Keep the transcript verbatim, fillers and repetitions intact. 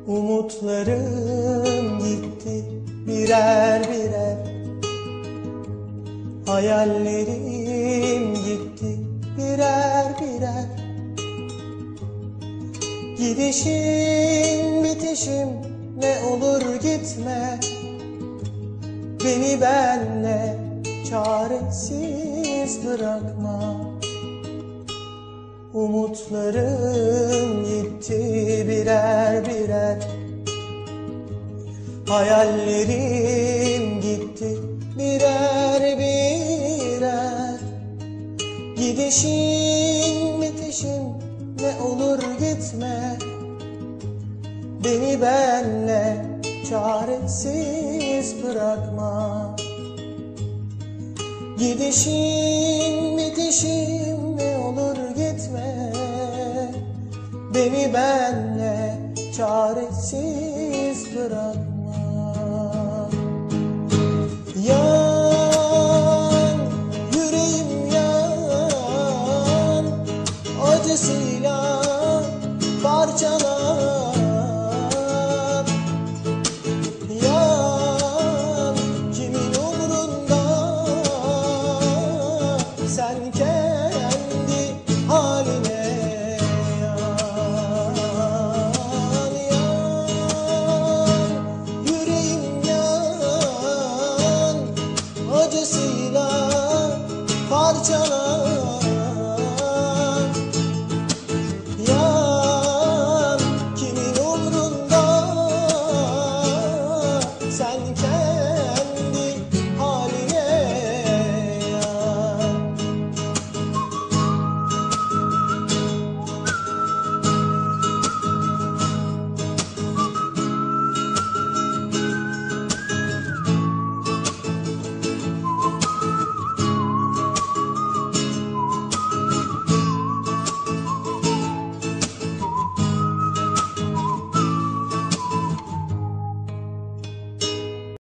Umutlarım gitti birer birer, hayallerim gitti birer birer. Gidişin bitişim ne olur gitme, beni benle çaresiz bırakma. Umutlarım gitti birer birer, hayallerim gitti birer birer. Gidişin bitişin ne olur gitme, beni benle çaresiz bırakma. Gidişin bitişin ne olur gitme, beni benle çaresiz bırakma.